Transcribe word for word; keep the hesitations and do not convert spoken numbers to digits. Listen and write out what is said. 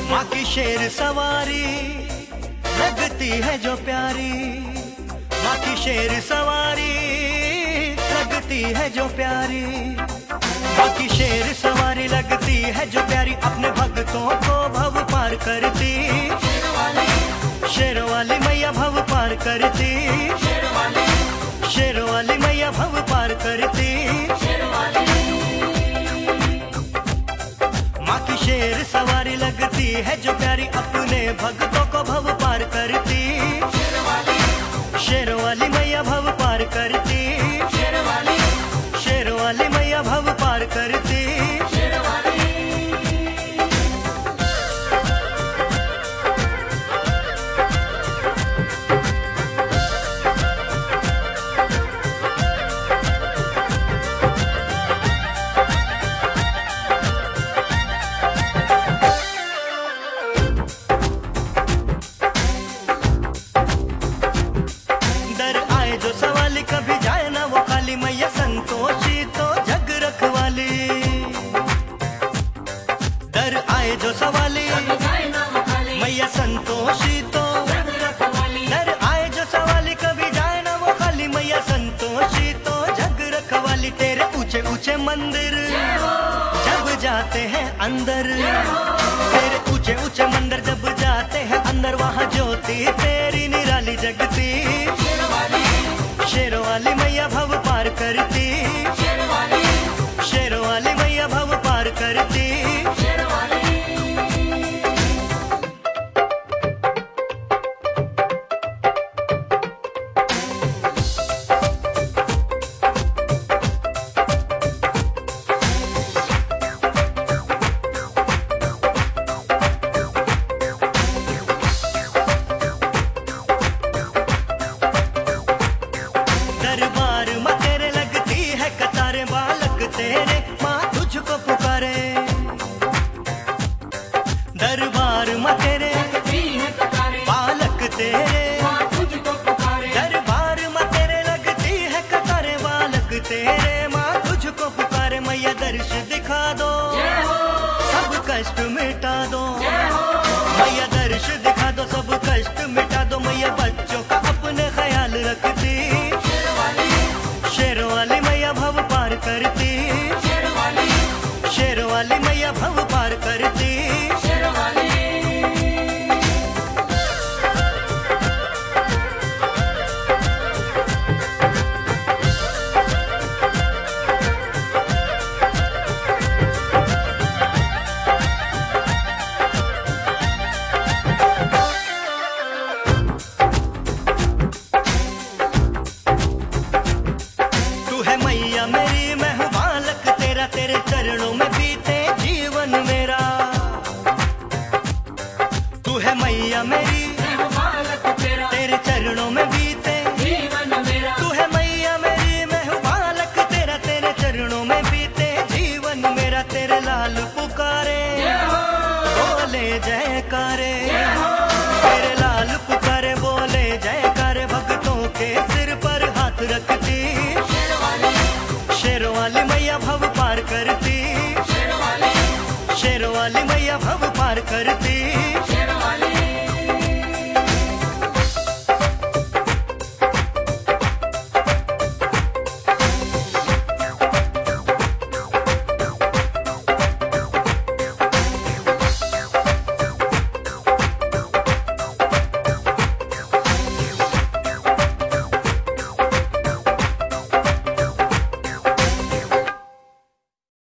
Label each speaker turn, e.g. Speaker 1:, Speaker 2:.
Speaker 1: माँ की शेर सवारी लगती है जो प्यारी, माँ की शेर सवारी लगती है जो प्यारी, माँ की शेर सवारी लगती है जो प्यारी, अपने भक्तों को भव पार करती, शेर वाली मैया भव पार करती, शेर वाली मैया भव पार करती। माँ की शेर सवारी लगती है जो प्यारी, अपने भक्तों को भव पार करती, शेर वाली मैया भव पार करती, शेर वाली मैया भव पार करती। जो सवाली कभी जाए ना वो खाली, मैया संतोषी तो जग रखवाली। डर आए जो सवाली मैया संतोषी तो जग रखवाली, डर आए जो सवाली कभी जाए ना वो खाली, मैया संतोषी तो जग रखवाली। तेरे ऊंचे ऊंचे मंदिर जब जाते हैं अंदर, तेरे ऊंचे ऊंचे मंदिर जब जाते हैं अंदर, वहाँ ज्योति तेरी निराली जगती, शेर वाली मैया भव पार करती, शेर वाली मैया भव पार करती। दरबार में तेरे लगती है कतारें, बालक तेरे माँ तुझको पुकारे, दरबार में तेरे लगती है कतारें, बालक तेरे माँ तुझको पुकारे, दरबार में तेरे लगती है कतारें, बालक तेरे माँ तुझको पुकारे। मैया दर्श दिखा दो, सब कष्ट मिटा दो, मैया दर्श दिखा दो, सब कष्ट मिटा दो। मैया बच्चों का अपने ख्याल रखती, शेर वाली मैया भव पार करती, शेर वाली मैया भव पार करती। मैया मेरी मैं हूँ बालक तेरा, तेरे चरणों में बीते जीवन मेरा, तू है मैया मेरी मैं हूँ बालक तेरा, तेरे चरणों में बीते जीवन मेरा, तू है मैया मेरी मैं हूँ बालक तेरा, तेरे चरणों में बीते जीवन मेरा। तेरे लाल पुकारे बोले जयकारे, तेरे लाल पुकारे बोले जयकारे, भक्तों के सिर पर हाथ रखती, शेर वाली मैया भव पार करती, शेर वाली मैया भव पार करती।